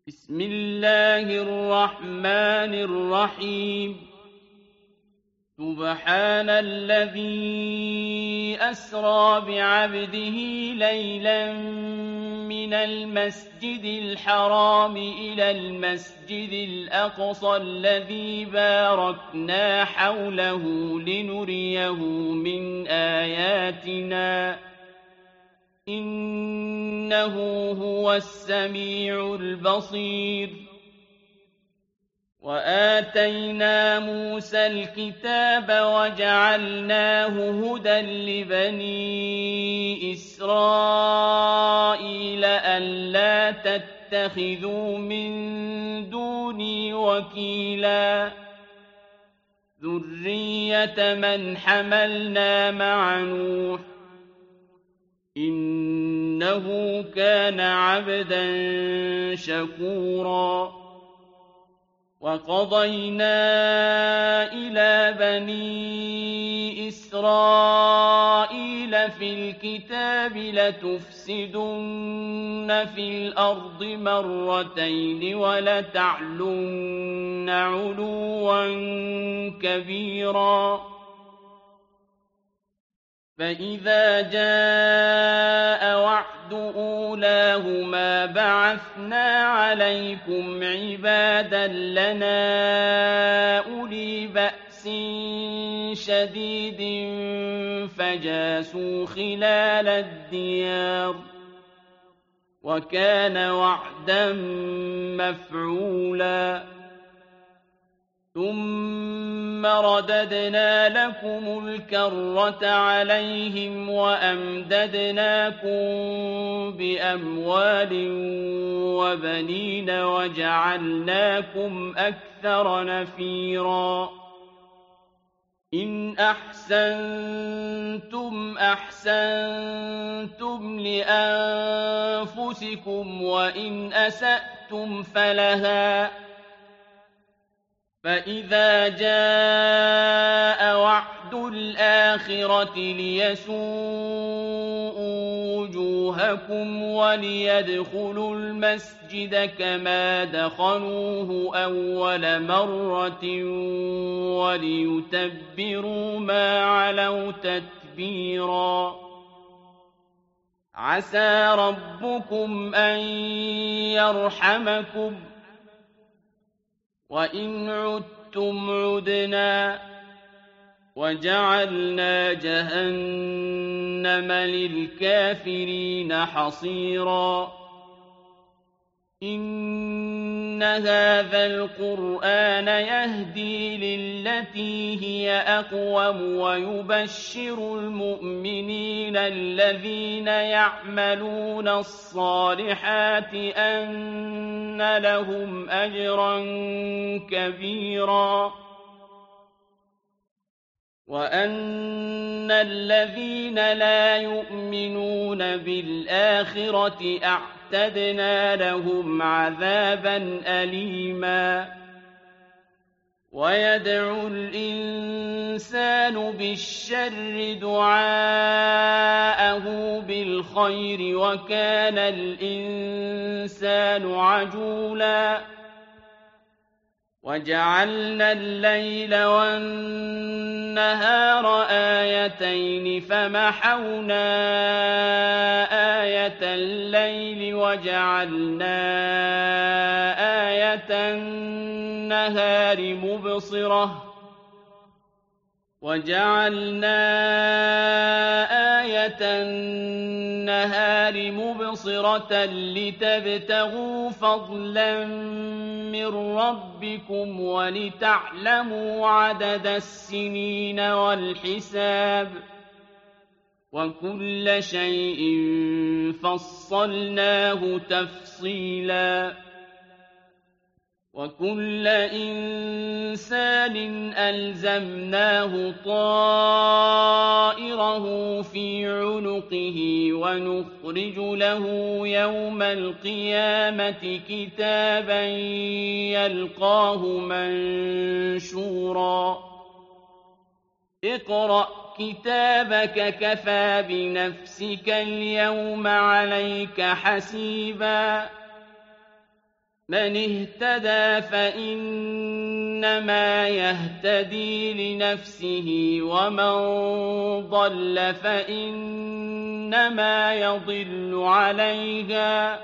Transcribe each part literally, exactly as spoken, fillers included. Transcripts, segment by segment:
بسم الله الرحمن الرحيم سبحان الذي أسرى بعبده ليلا من المسجد الحرام إلى المسجد الأقصى الذي باركنا حوله لنريه من آياتنا إنه هو السميع البصير وآتينا موسى الكتاب وجعلناه هدى لبني إسرائيل ألا تتخذوا من دوني وكيلا ذرية من حملنا مع نوح إنه كان عبدا شكورا وقضينا إلى بني إسرائيل في الكتاب لتفسدن في الأرض مرتين ولتعلن علوا كبيرا فإذا جاء وعد أولاهما بعثنا عليكم عبادا لنا أولي بأس شديد فجاسوا خلال الديار وكان وعدا مفعولا ثم رددنا لكم الكرة عليهم وأمددناكم بأموال وبنين وجعلناكم أكثر نفيرا إن أحسنتم أحسنتم لأنفسكم وإن أسأتم فلها فإذا جاء وعد الآخرة ليسوءوا وجوهكم وليدخلوا المسجد كما دخلوه أول مرة وليتبروا ما علوا تتبيرا عسى ربكم أن يرحمكم وإن عدتم عدنا وجعلنا جهنم للكافرين حصيرا إن هذا القرآن يهدي للتي هي أقوم ويبشر المؤمنين الذين يعملون الصالحات أن لهم أجرا كبيرا وأن الذين لا يؤمنون بالآخرة أعتدنا لهم عذابا أليما ويدعو الإنسان بالشر دعاءه بالخير وكان الإنسان عجولا وجعلنا الليل والنهار آيتين فمحونا آية الليل وجعلنا آية النهار مبصرة وجعلنا آية النهار مبصرة لتبتغوا فضلا من ربكم ولتعلموا عدد السنين والحساب وكل شيء فصلناه تفصيلا وكل إنسان ألزمناه طائره في عنقه ونخرج له يوم القيامة كتابا يلقاه منشورا اقرأ كتابك كفى بنفسك اليوم عليك حسيبا مَنِ اهْتَدَىٰ فَإِنَّمَا يَهْتَدِي لِنَفْسِهِ ۖ وَمَن ضَلَّ فَإِنَّمَا يَضِلُّ عَلَيْهَا ۚ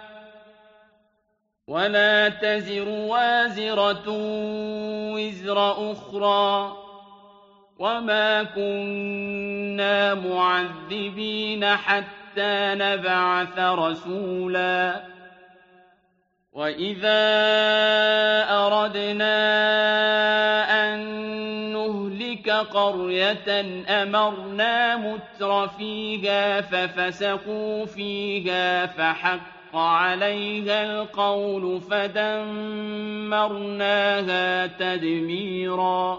وَلَا تَزِرُ وَازِرَةٌ وِزْرَ أُخْرَىٰ ۗ وَمَا كُنَّا مُعَذِّبِينَ حَتَّىٰ نَبْعَثَ رَسُولًا. وَإِذَا أَرَدْنَا أَن نُّهْلِكَ قَرْيَةً أَمَرْنَا مُتْرَفِيهَا فَفَسَقُوا فِيهَا فَحَقَّ عَلَيْهَا الْقَوْلُ فَدَمَّرْنَاهَا تَدْمِيرًا.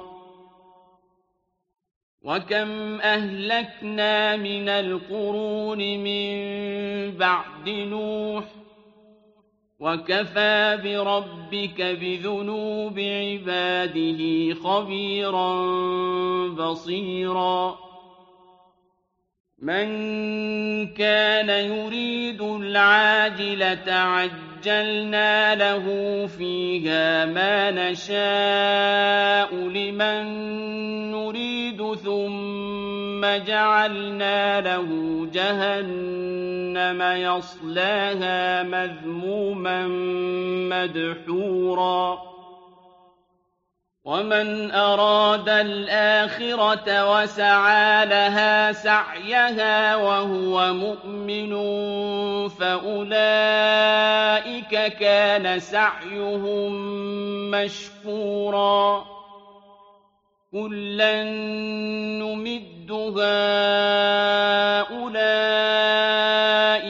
وَكَمْ أَهْلَكْنَا مِنَ الْقُرُونِ مِن بَعْدِ نُوحٍ ۗ وَكَفَىٰ بِرَبِّكَ بِذُنُوبِ عِبَادِهِ خَبِيرًا بَصِيرًا. مَن كَانَ يُرِيدُ الْعَاجِلَةَ عَجَّلْنَا لَهُ فِيهَا مَا نَشَاءُ لِمَن نُّرِيدُ ثُمَّ جَعَلْنَا لَهُ جَهَنَّمَ يَصْلَاهَا مَذْمُومًا مَّدْحُورًا. وَمَنْ أَرَادَ الْآخِرَةَ وَسَعَىٰ لَهَا سَعْيَهَا وَهُوَ مُؤْمِنٌ فَأُولَٰئِكَ كَانَ سَعْيُهُم مَّشْكُورًا. كُلًّا نُّمِدُّ هَٰؤُلَاءِ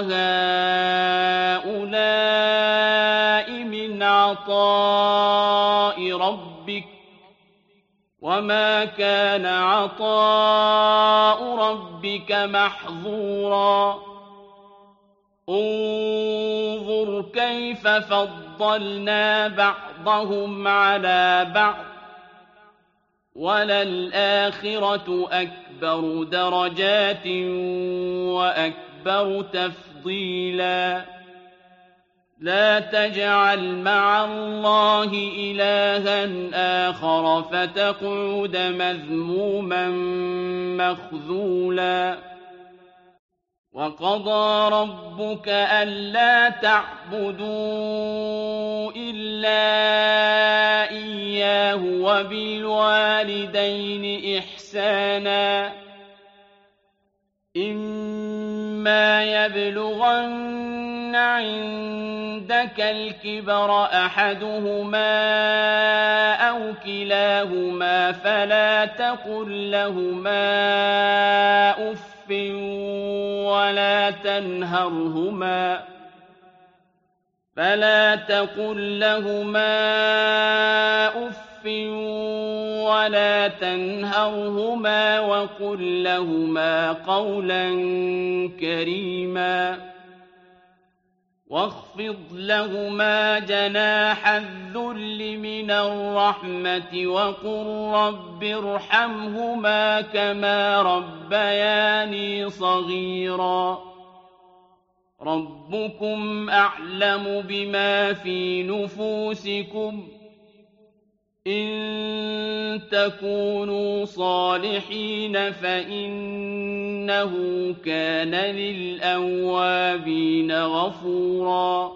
وَهَٰؤُلَاءِ مِنْ عَطَاءِ رَبِّكَ ۚ وَمَا كَانَ عَطَاءُ رَبِّكَ مَحْظُورًا. انظُرْ كَيْفَ فَضَّلْنَا بَعْضَهُمْ عَلَىٰ بَعْضٍ ۚ وَلَلْآخِرَةُ أَكْبَرُ دَرَجَاتٍ وَأَكْبَرُ تَفْضِيلًا. لَا تَجْعَلْ مَعَ اللَّهِ إِلَٰهًا آخَرَ فَتَقْعُدَ مَذْمُومًا مَّخْذُولًا. وَقَضَىٰ رَبُّكَ أَلَّا تَعْبُدُوا إِلَّا إِيَّاهُ وَبِالْوَالِدَيْنِ إِحْسَانًا. إِمَّا يَبْلُغَنَّ عِندَكَ الْكِبَرَ أَحَدُهُمَا أَوْ كِلَاهُمَا فَلَا تَقُل لَّهُمَا أُفٍّ وَلَا تَنْهَرْهُمَا فَلَا تَقُل لَّهُمَا أُفٍّ وَلَا تَنْهَرْهُمَا وَقُل لَّهُمَا قَوْلًا كَرِيمًا. وَاخْفِضْ لَهُمَا جَنَاحَ الذُّلِّ مِنَ الرَّحْمَةِ وَقُل رَّبِّ ارْحَمْهُمَا كَمَا رَبَّيَانِي صَغِيرًا. رَّبُّكُمْ أَعْلَمُ بِمَا فِي نُفُوسِكُمْ ۚ إِن تَكُونُوا صَالِحِينَ فَإِنَّهُ كَانَ لِلْأَوَّابِينَ غَفُورًا.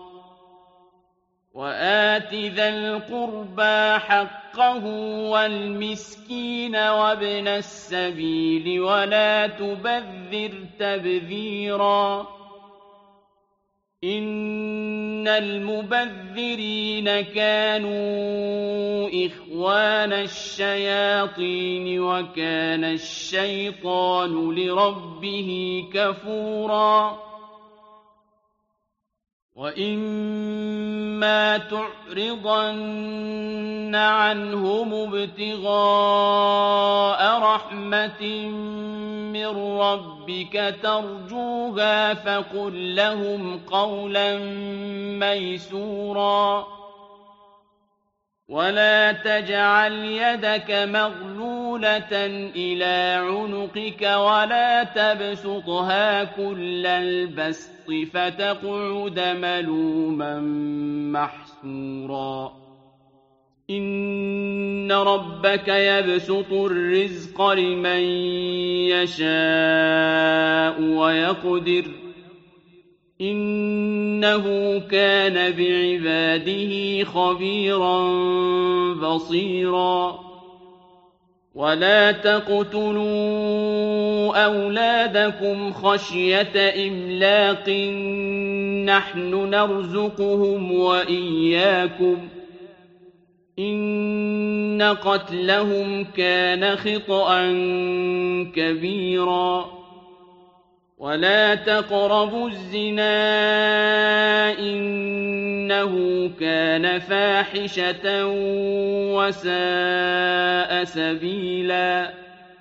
وَآتِ ذَا الْقُرْبَىٰ حَقَّهُ وَالْمِسْكِينَ وَابْنَ السَّبِيلِ وَلَا تُبَذِّرْ تَبْذِيرًا. إِنَّ الْمُبَذِّرِينَ كَانُوا إِخْوَانَ الشَّيَاطِينِ وَكَانَ الشَّيْطَانُ لِرَبِّهِ كَفُورًا. وَإِمَّا تُعْرِضَنَّ عَنْهُمُ ابْتِغَاءَ رَحْمَةٍ مِّن رَّبِّكَ تَرْجُوهَا فَقُل لَّهُمْ قَوْلًا مَّيْسُورًا. ولا تجعل يدك مغلولة إلى عنقك ولا تبسطها كل البسط فتقعد ملوما محسورا إن ربك يبسط الرزق لمن يشاء ويقدر إنه كان بعباده خبيرا بصيرا ولا تقتلوا أولادكم خشية إملاق نحن نرزقهم وإياكم إن قتلهم كان خطأ كبيرا ولا تقربوا الزنا إنه كان فاحشة وساء سبيلا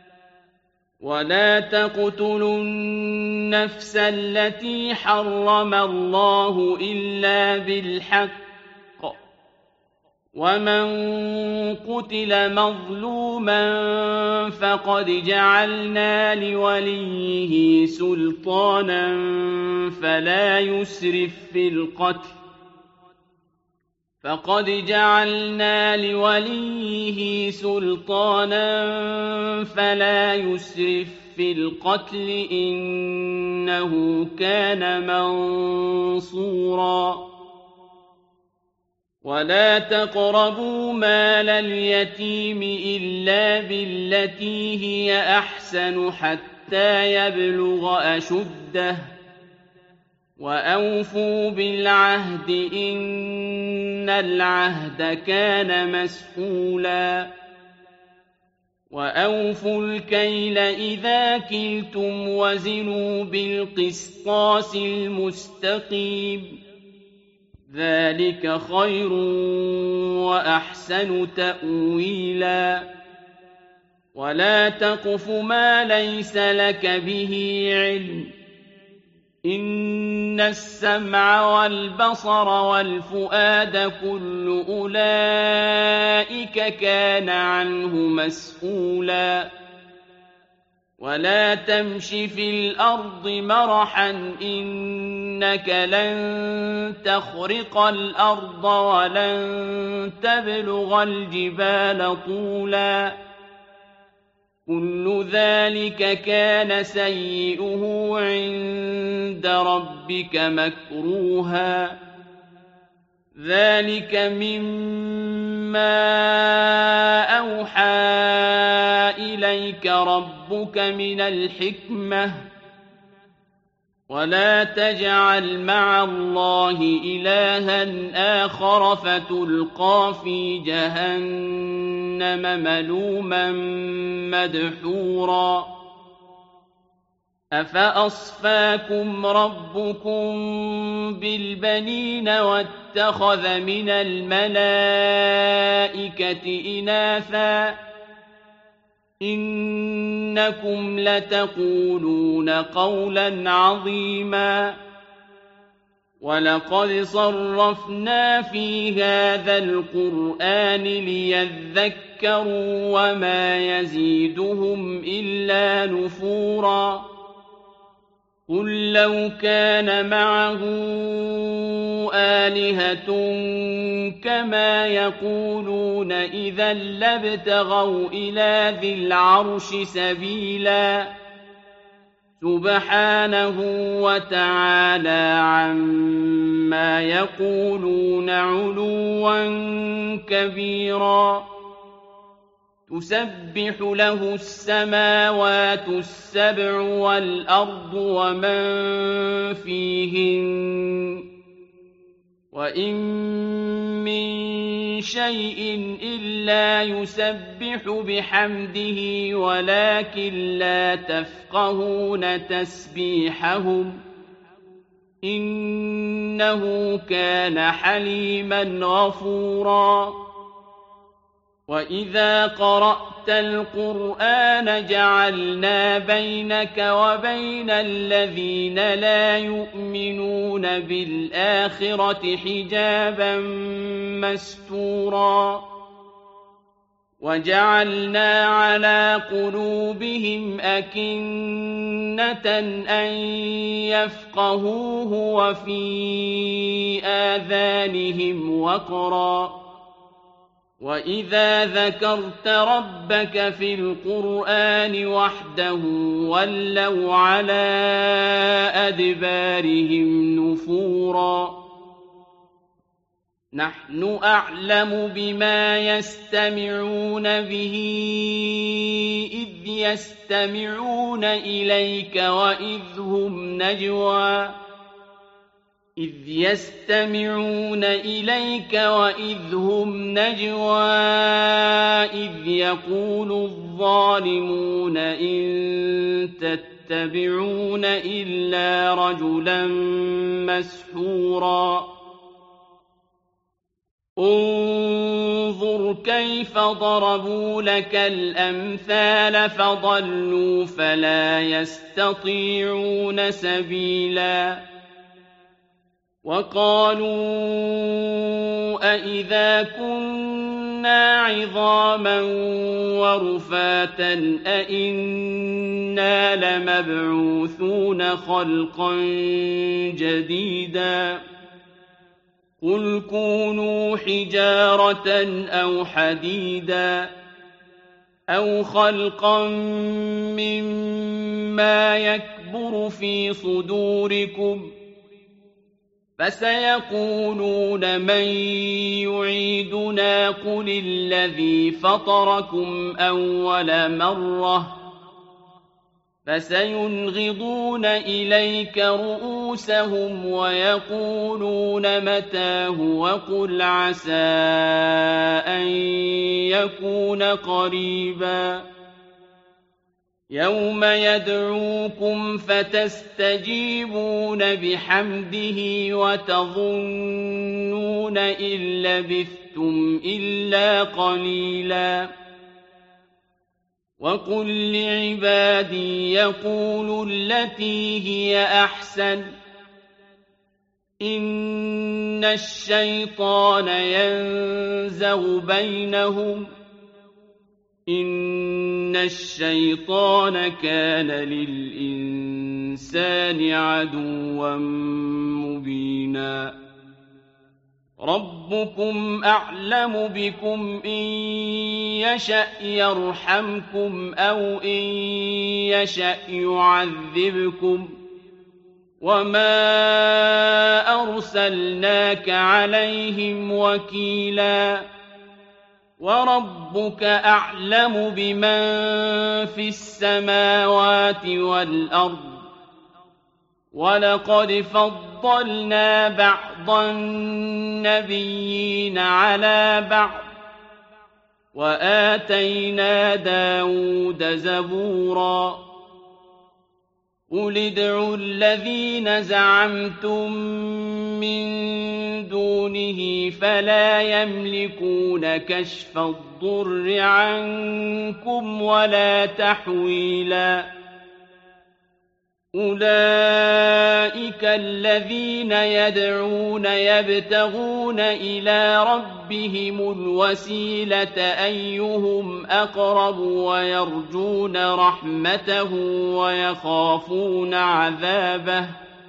ولا تقتلوا النفس التي حرم الله إلا بالحق ومن قتل مظلوما فقد جعلنا لوليه سلطانا فلا يسرف في القتل فقد جعلنا لوليه سلطانا فلا يسرف في القتل إنه كان منصورا ولا تقربوا مال اليتيم إلا بالتي هي أحسن حتى يبلغ أشده وأوفوا بالعهد إن العهد كان مسؤولا وأوفوا الكيل إذا كلتم وزنوا بالقسطاس المستقيم ذلك خير وأحسن تأويلا ولا تقف ما ليس لك به علم إن السمع والبصر والفؤاد كل أولئك كان عنه مسؤولا ولا تمش في الأرض مرحا إنك لن تخرق الأرض ولن تبلغ الجبال طولا كل ذلك كان سيئه عند ربك مكروها ذلك مما أوحى إليك ربك من الحكمة ولا تجعل مع الله إلها آخر فتلقى في جهنم ملوما مدحورا أفأصفاكم ربكم بالبنين واتخذ من الملائكة إناثا إنكم لتقولون قولا عظيما ولقد صرفنا في هذا القرآن ليذكروا وما يزيدهم إلا نفورا قل لو كان معه آلهة كما يقولون إذا لابتغوا إلى ذي العرش سبيلا سبحانه وتعالى عما يقولون علوا كبيرا تسبح له السماوات السبع والأرض ومن فيهن وإن من شيء إلا يسبح بحمده ولكن لا تفقهون تسبيحهم إنه كان حليما غفورا وإذا قرأت القرآن جعلنا بينك وبين الذين لا يؤمنون بالآخرة حجابا مستورا وَجَعَلْنَا عَلَىٰ قُلُوبِهِمْ أَكِنَّةً أَن يَفْقَهُوهُ وَفِي آذَانِهِمْ وَقْرًا ۚ وَإِذَا ذَكَرْتَ رَبَّكَ فِي الْقُرْآنِ وَحْدَهُ وَلَّوْا عَلَىٰ أَدْبَارِهِمْ نُفُورًا. نَّحْنُ أَعْلَمُ بِمَا يَسْتَمِعُونَ بِهِ إِذْ يَسْتَمِعُونَ إِلَيْكَ وَإِذْ هُمْ نَجْوَىٰ إِذْ يَسْتَمِعُونَ إِلَيْكَ وَإِذْ هُمْ نَجْوَىٰ إِذْ يَقُولُ الظَّالِمُونَ إِن تَتَّبِعُونَ إِلَّا رَجُلًا مَّسْحُورًا. انظُرْ كَيْفَ ضَرَبُوا لَكَ الْأَمْثَالَ فَضَلُّوا فَلَا يَسْتَطِيعُونَ سَبِيلًا. وَقَالُوا أَإِذَا كُنَّا عِظَامًا وَرُفَاتًا أَإِنَّا لَمَبْعُوثُونَ خَلْقًا جَدِيدًا قُلْ كُونُوا حِجَارَةً أَوْ حَدِيدًا أَوْ خَلْقًا مِّمَّا يَكْبُرُ فِي صُدُورِكُمْ فَسَيَقُولُونَ مَن يُعِيدُنَا قُلِ الَّذِي فَطَرَكُمْ أَوَّلَ مَرَّةٍ فَسَيُنْغِضُونَ إِلَيْكَ رُءُوسَهُمْ وَيَقُولُونَ مَتَىٰ هُوَ قُلْ عَسَىٰ أَن يَكُونَ قَرِيبًا يَوْمَ يَدْعُوكُمْ فَتَسْتَجِيبُونَ بِحَمْدِهِ وَتَظُنُّونَ إِن لَّبِثْتُمْ إِلَّا قَلِيلًا. وَقُل لِّعِبَادِي يَقُولُوا الَّتِي هِيَ أَحْسَنُ ۚ إِنَّ الشَّيْطَانَ يَنزَغُ بَيْنَهُمْ ۚ إِنَّ الشَّيْطَانَ كَانَ لِلْإِنسَانِ عَدُوًّا مُّبِينًا. رَبُّكُمْ أَعْلَمُ بِكُمْ ۖ إِن يَشَأْ يَرْحَمْكُمْ أَوْ إِن يَشَأْ يُعَذِّبْكُمْ ۖ وَمَا أَرْسَلْنَاكَ عَلَيْهِمْ وَكِيلًا. وَرَبُّكَ أَعْلَمُ بِمَن فِي السَّمَاوَاتِ وَالْأَرْضِ ۗ وَلَقَدْ فَضَّلْنَا بَعْضَ النَّبِيِّينَ عَلَىٰ بَعْضٍ ۖ وَآتَيْنَا دَاوُودَ زَبُورًا. قُلِ ادْعُوا الَّذِينَ زَعَمْتُم مِّن دُونِهِ فَلَا يَمْلِكُونَ كَشْفَ الضُّرِّ عَنكُمْ وَلَا تَحْوِيلًا. أُولَٰئِكَ الَّذِينَ يَدْعُونَ يَبْتَغُونَ إِلَىٰ رَبِّهِمُ الْوَسِيلَةَ أَيُّهُمْ أَقْرَبُ وَيَرْجُونَ رَحْمَتَهُ وَيَخَافُونَ عَذَابَهُ ۚ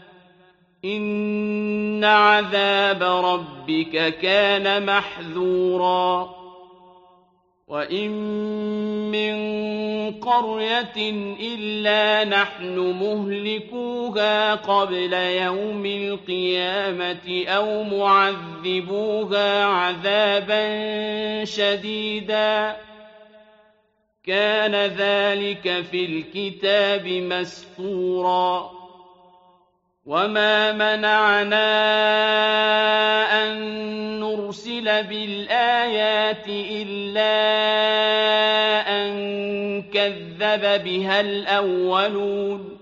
إِنَّ عَذَابَ رَبِّكَ كَانَ مَحْذُورًا. وَإِن مِّن قَرْيَةٍ إِلَّا نَحْنُ مُهْلِكُوهَا قَبْلَ يَوْمِ الْقِيَامَةِ أَوْ مُعَذِّبُوهَا عَذَابًا شَدِيدًا ۚ كَانَ ذَٰلِكَ فِي الْكِتَابِ مَسْطُورًا. وَمَا مَنَعَنَا أَن نُّرْسِلَ بِالْآيَاتِ إِلَّا أَن كَذَّبَ بِهَا الْأَوَّلُونَ.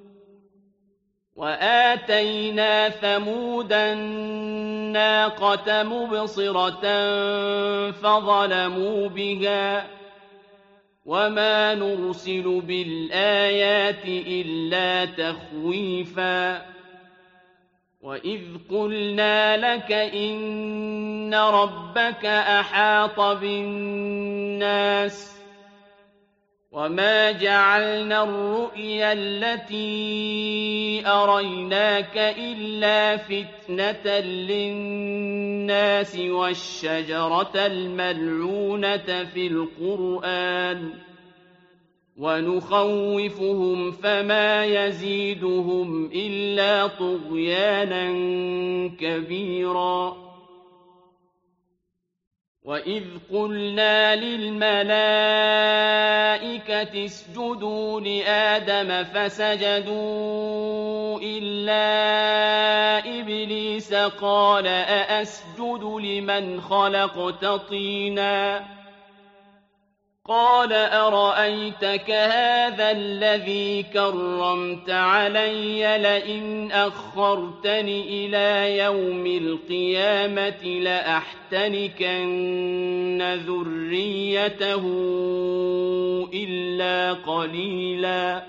وَآتَيْنَا ثَمُودَ النَّاقَةَ مُبْصِرَةً فَظَلَمُوا بِهَا ۚ وَمَا نُرْسِلُ بِالْآيَاتِ إِلَّا تَخْوِيفًا. وَإِذْ قُلْنَا لَكَ إِنَّ رَبَّكَ أَحَاطَ بِالنَّاسِ وَمَا جَعَلْنَا الرُّؤْيَا الَّتِي أَرَيْنَاكَ إِلَّا فِتْنَةً لِّلنَّاسِ وَالشَّجَرَةَ الْمَلْعُونَةَ فِي الْقُرْآنِ وَنُخَوِّفُهُمْ فَمَا يَزِيدُهُمْ إِلَّا طُغْيَانًا كَبِيرًا وَإِذْ قُلْنَا لِلْمَلَائِكَةِ اسْجُدُوا لِآدَمَ فَسَجَدُوا إِلَّا إِبْلِيسَ قَالَ أَأَسْجُدُ لِمَنْ خَلَقْتَ طِينًا قَالَ أَرَأَيْتَكَ هَٰذَا الَّذِي كَرَّمْتَ عَلَيَّ لَئِنْ أَخَّرْتَنِ إِلَىٰ يَوْمِ الْقِيَامَةِ لَأَحْتَنِكَنَّ ذُرِّيَّتَهُ إِلَّا قَلِيلًا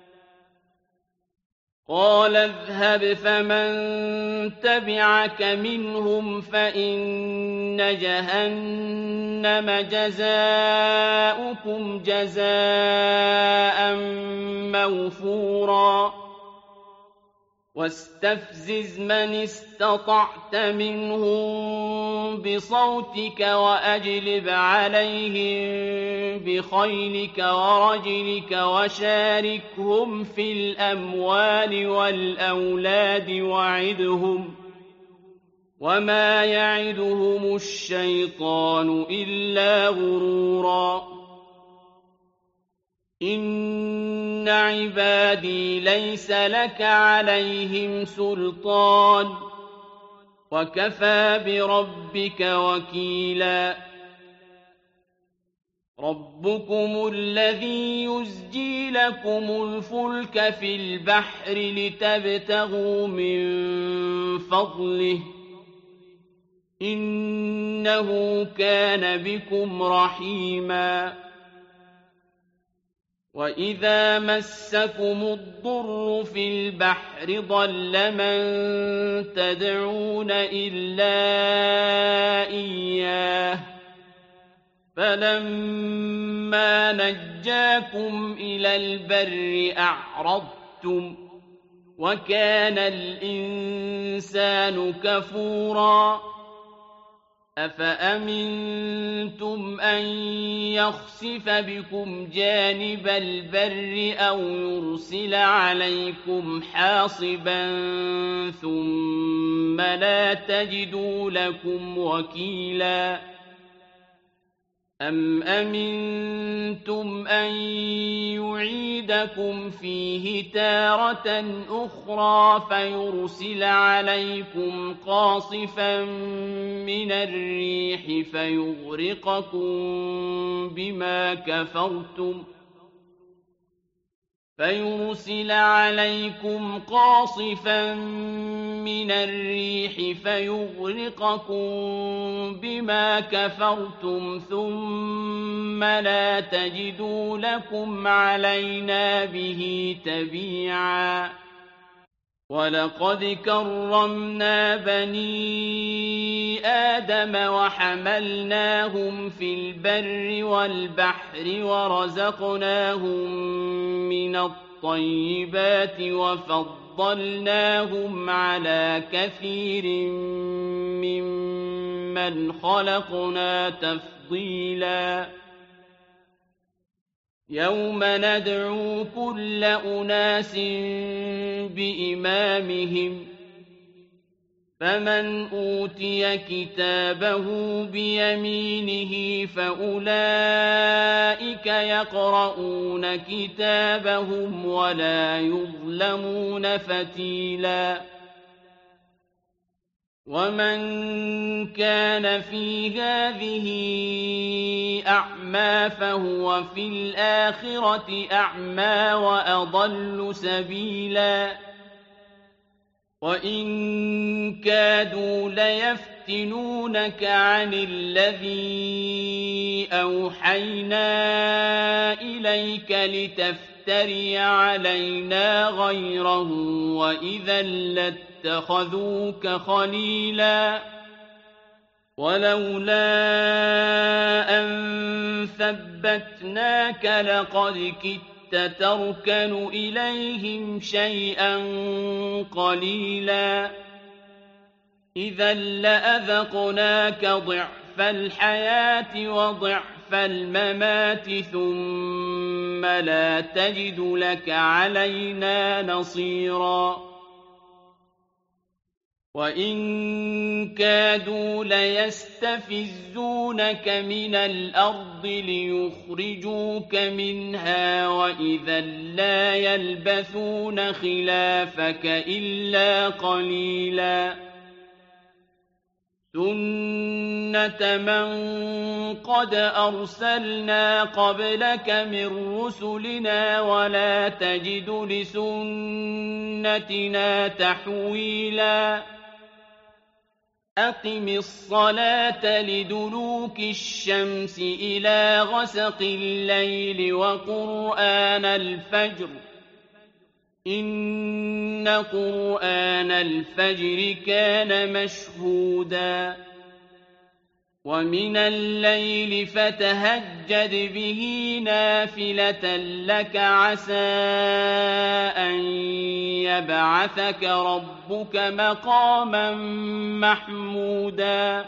قَالَ اذْهَبْ فَمَن تَبِعَكَ مِنْهُمْ فَإِنَّ جَهَنَّمَ جَزَاؤُكُمْ جَزَاءً مَّوْفُورًا وَاسْتَفْزِزْ مَنِ اسْتَطَعْتَ مِنْهُم بِصَوْتِكَ وَأَجْلِبْ عَلَيْهِم بِخَيْلِكَ وَرَجِلِكَ وَشَارِكْهُمْ فِي الْأَمْوَالِ وَالْأَوْلَادِ وَعِدْهُمْ ۚ وَمَا يَعِدُهُمُ الشَّيْطَانُ إِلَّا غُرُورًا إِنَّ عِبَادِي لَيْسَ لَكَ عَلَيْهِمْ سُلْطَانٌ ۚ وَكَفَىٰ بِرَبِّكَ وَكِيلًا رَبُّكُمُ الَّذِي يُزْجِي لَكُمُ الْفُلْكَ فِي الْبَحْرِ لِتَبْتَغُوا مِن فَضْلِهِ ۚ إِنَّهُ كَانَ بِكُمْ رَحِيمًا وَإِذَا مَسَّكُمُ الضُّرُّ فِي الْبَحْرِ ضَلَّ مَن تَدْعُونَ إِلَّا إِيَّاهُ فَلَمَّا نَجَّاكُمْ إِلَى الْبَرِّ أَعْرَضْتُمْ ۚ وَكَانَ الْإِنسَانُ كَفُورًا أَفَأَمِنتُمْ أَن يَخْسِفَ بِكُمْ جَانِبَ الْبَرِّ أَوْ يُرْسِلَ عَلَيْكُمْ حَاصِبًا ثُمَّ لَا تَجِدُوا لَكُمْ وَكِيلًا أَمْ أَمِنتُمْ أَن يُعِيدَكُمْ فِيهِ تَارَةً أُخْرَىٰ فَيُرْسِلَ عَلَيْكُمْ قَاصِفًا مِّنَ الرِّيحِ فَيُغْرِقَكُم بِمَا كَفَرْتُمْ فَيُرْسِلَ عَلَيْكُمْ قَاصِفًا مِّنَ الرِّيحِ فَيُغْرِقَكُم بِمَا كَفَرْتُمْ ثُمَّ لَا تَجِدُوا لَكُمْ عَلَيْنَا بِهِ تَبِيعًا وَلَقَدْ كَرَّمْنَا بَنِي آدَمَ وَحَمَلْنَاهُمْ فِي الْبَرِّ وَالْبَحْرِ وَرَزَقْنَاهُم مِّنَ الطَّيِّبَاتِ وَفَضَّلْنَاهُمْ عَلَىٰ كَثِيرٍ مِّمَّنْ خَلَقْنَا تَفْضِيلًا يَوْمَ نَدْعُو كُلَّ أُنَاسٍ بِإِمَامِهِمْ ۖ فَمَنْ أُوتِيَ كِتَابَهُ بِيَمِينِهِ فَأُولَٰئِكَ يَقْرَءُونَ كِتَابَهُمْ وَلَا يُظْلَمُونَ فَتِيلًا وَمَن كَانَ فِي هَٰذِهِ أَعْمَىٰ فَهُوَ فِي الْآخِرَةِ أَعْمَىٰ وَأَضَلُّ سَبِيلًا وَإِن كَادُوا لَيَفْتِنُونَكَ عَنِ الَّذِي أَوْحَيْنَا إِلَيْكَ لِتَفْتَرِيَ عَلَيْنَا غَيْرَهُ وَإِذًا لاتخذوك خليلا ولولا أن ثبتناك لقد كدت تركن إليهم شيئا قليلا إذا لأذقناك ضعف الحياة وضعف الممات ثم لا تجد لك علينا نصيرا وإن كادوا ليستفزونك من الأرض ليخرجوك منها وإذا لا يلبثون خلافك إلا قليلا سنة من قد أرسلنا قبلك من رسلنا ولا تجد لسنتنا تحويلا أقم الصلاة لدلوك الشمس إلى غسق الليل وقرآن الفجر إن قرآن الفجر كان مشهودا ومن الليل فتهجد به نافلة لك عسى أن يبعثك ربك مقاما محمودا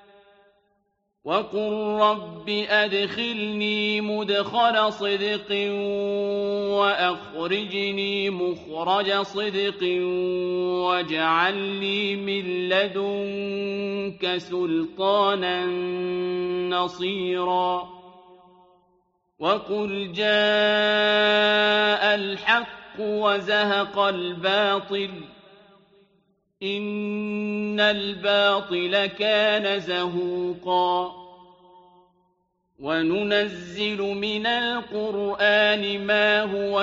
وقل رب أدخلني مدخل صدق وأخرجني مخرج صدق واجعل لي من لدنك سلطانا نصيرا وقل جاء الحق وزهق الباطل إن الباطل كان زهوقا وننزل من القرآن ما هو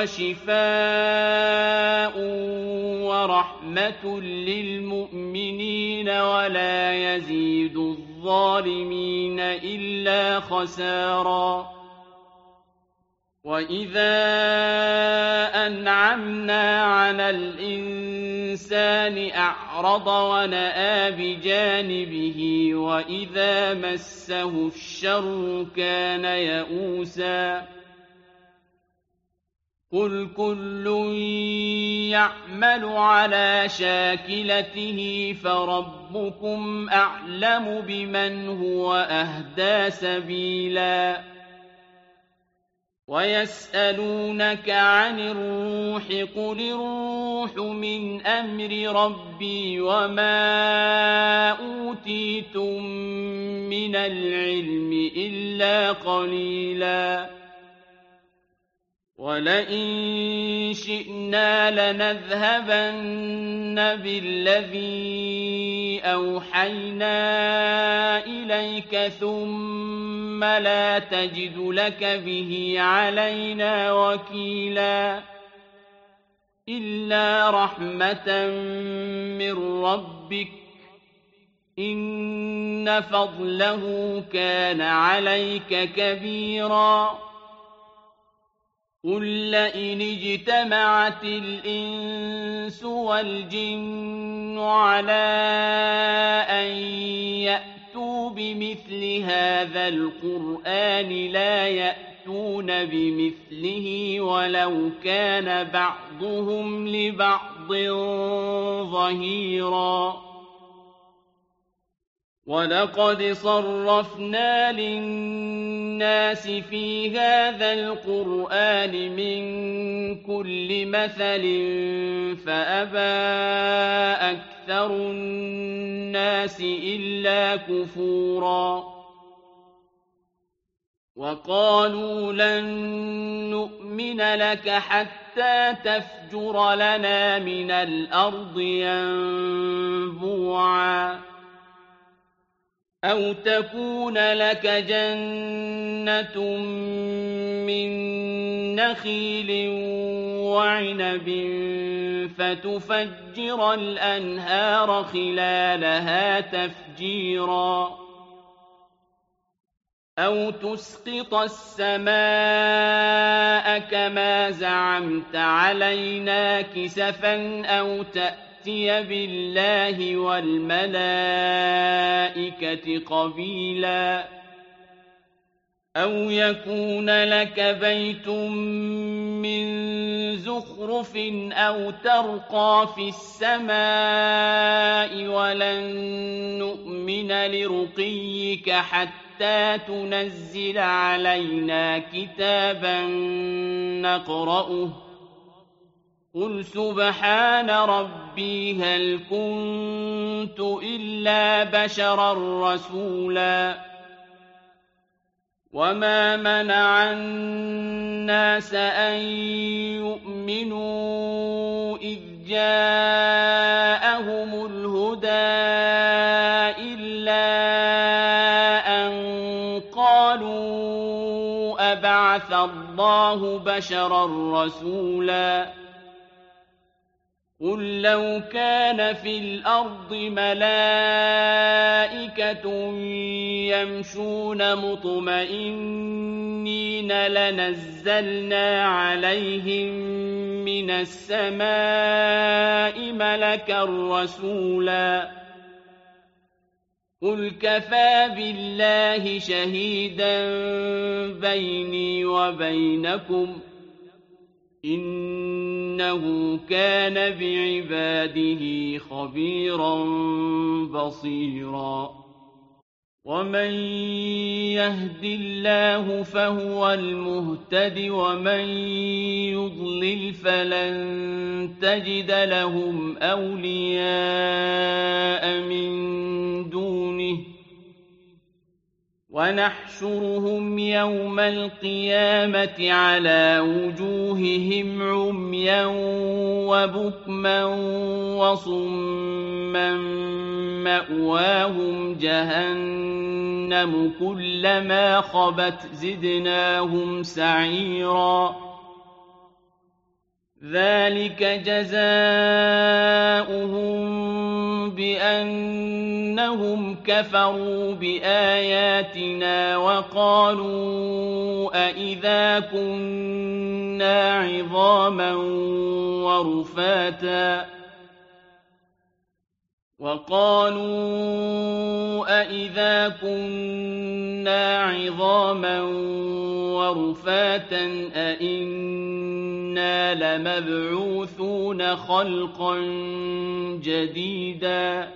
شفاء ورحمة للمؤمنين ولا يزيد الظالمين إلا خسارا وإذا أنعمنا على الإنسان أعرض ونأى بجانبه وإذا مسه الشر كان يئوسا قل كل يعمل على شاكلته فربكم أعلم بمن هو أهدى سبيلا ويسألونك عن الروح قل الروح من أمر ربي وما أوتيتم من العلم إلا قليلا ولئن شئنا لنذهبن بالذي أوحينا إليك ثم لا تجد لك به علينا وكيلا إلا رحمة من ربك إن فضله كان عليك كبيرا قل لئن اجتمعت الإنس والجن على أن يأتوا بمثل هذا القرآن لا يأتون بمثله ولو كان بعضهم لبعض ظهيرا ولقد صرفنا للناس في هذا القرآن من كل مثل فأبى أكثر الناس إلا كفورا وقالوا لن نؤمن لك حتى تفجر لنا من الأرض ينبوعا أو تكون لك جنة من نخيل وعنب فتفجر الأنهار خلالها تفجيرا أو تسقط السماء كما زعمت علينا كسفا أو تأتي تأتي بالله والملائكة قبيلا أو يكون لك بيت من زخرف أو ترقى في السماء ولن نؤمن لرقيك حتى تنزل علينا كتابا نقرأه قل سبحان ربي هل كنت إلا بشرا رسولا وما منع الناس أن يؤمنوا إذ جاءهم الهدى إلا أن قالوا أبعث الله بشرا رسولا قل لو كان في الأرض ملائكة يمشون مطمئنين لنزلنا عليهم من السماء ملكا رسولا قل كفى بالله شهيدا بيني وبينكم إنه كان بعباده خبيرا بصيرا ومن يهد الله فهو المهتد ومن يضلل فلن تجد لهم أولياء من دونه ونحشرهم يوم القيامة على وجوههم عميا وبكما وصما مأواهم جهنم كلما خبت زدناهم سعيرا ذلك جزاؤهم بأنهم كفروا بآياتنا وقالوا أإذا كنا عظاما ورفاتا وقالوا أإذا كنا عظاما ورفاتا أإنا لمبعوثون خلقا جديدا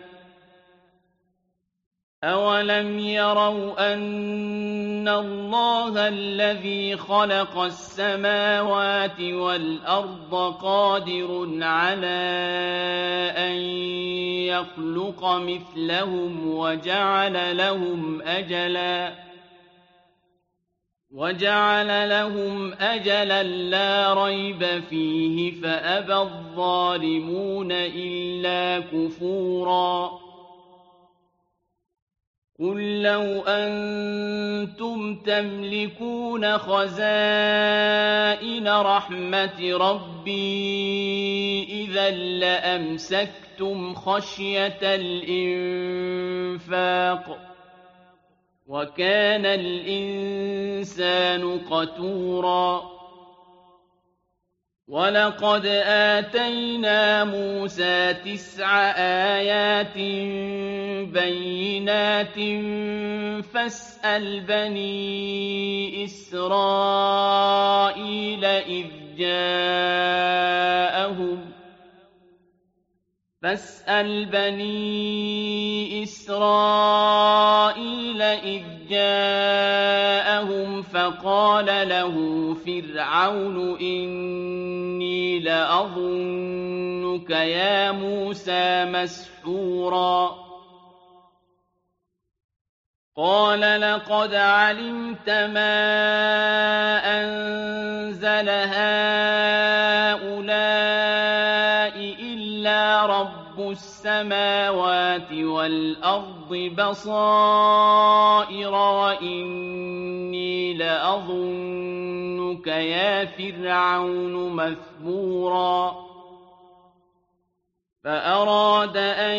أولم يروا أن الله الذي خلق السماوات والأرض قادر على أن يخلق مثلهم وجعل لهم أجلا وجعل لهم أجلا لا ريب فيه فأبى الظالمون إلا كفورا قل لو أنتم تملكون خزائن رحمة ربي إذا لأمسكتم خشية الإنفاق وكان الإنسان قتورا ولقد آتينا موسى تسع آيات بينات فاسأل بني إسرائيل إذ جاءهم فاسأل بني إسرائيل إذ جاءهم فقال له فرعون إني لأظنك يا موسى مسحورا قال لقد علمت ما أنزل هؤلاء إلا رب السماوات والأرض بصائر وإني لأظنك يا فرعون مثبورا فأراد أن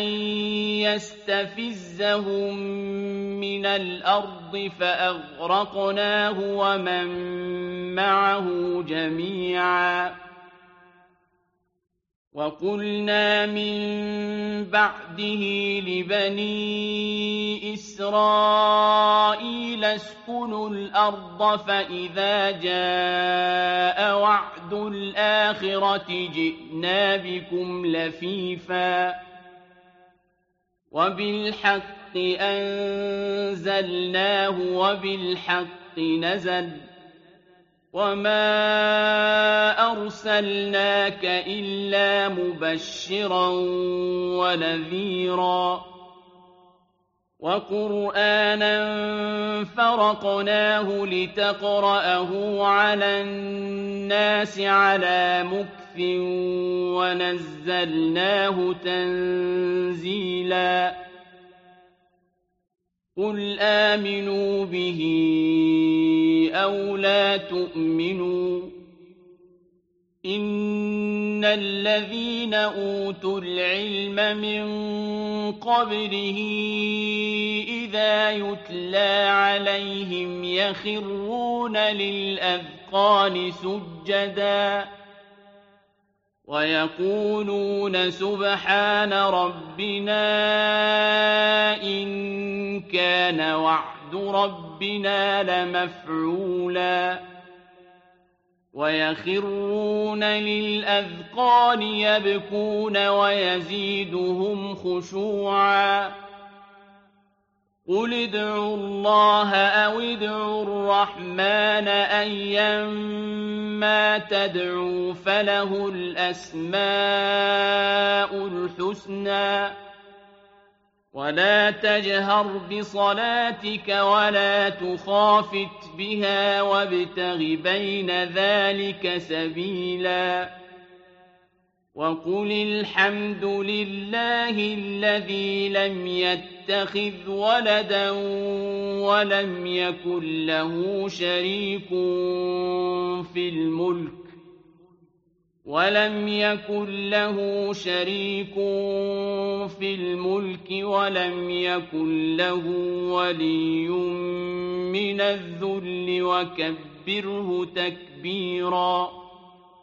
يستفزهم من الأرض فأغرقناه ومن معه جميعا وَقُلْنَا مِن بَعْدِهِ لِبَنِي إِسْرَائِيلَ اسْكُنُوا الْأَرْضَ فَإِذَا جَاءَ وَعْدُ الْآخِرَةِ جِئْنَا بِكُمْ لَفِيفًا وَبِالْحَقِّ أَنزَلْنَاهُ وَبِالْحَقِّ نَزَلَ وَمَا أَرْسَلْنَاكَ إِلَّا مُبَشِّرًا وَنَذِيرًا وَقُرْآنًا فَرَقْنَاهُ لِتَقْرَأَهُ عَلَى النَّاسِ عَلَىٰ مُكْثٍ وَنَزَّلْنَاهُ تَنزِيلًا قُلْ آمِنُوا بِهِ أَوْ لَا تُؤْمِنُوا إِنَّ الَّذِينَ أُوتُوا الْعِلْمَ مِن قَبْلِهِ إِذَا يُتْلَىٰ عَلَيْهِمْ يَخِرُّونَ لِلْأَذْقَانِ سُجَّدًا وَيَقُولُونَ سُبْحَانَ رَبِّنَا إِن كَانَ وَعْدُ رَبِّنَا لَمَفْعُولًا وَيَخِرُّونَ لِلْأَذْقَانِ يَبْكُونَ وَيَزِيدُهُمْ خُشُوعًا قُلِ ادْعُوا اللَّهَ أَوِ ادْعُوا الرَّحْمَٰنَ أَيًّا مَّا تَدْعُوا فَلَهُ الْأَسْمَاءُ الْحُسْنَىٰ وَلَا تَجْهَرْ بِصَلَاتِكَ وَلَا تُخَافِتْ بِهَا وَابْتَغِ بَيْنَ ذَٰلِكَ سَبِيلًا وَقُلِ الْحَمْدُ لِلَّهِ الَّذِي لَمْ يَتَّخِذْ وَلَدًا وَلَمْ يَكُن لَّهُ شَرِيكٌ فِي الْمُلْكِ وَلَمْ يَكُن لَّهُ شَرِيكٌ فِي الْمُلْكِ وَلَمْ يَكُن لَّهُ وَلِيٌّ مِّنَ الذُّلِّ وَكَبِّرْهُ تَكْبِيرًا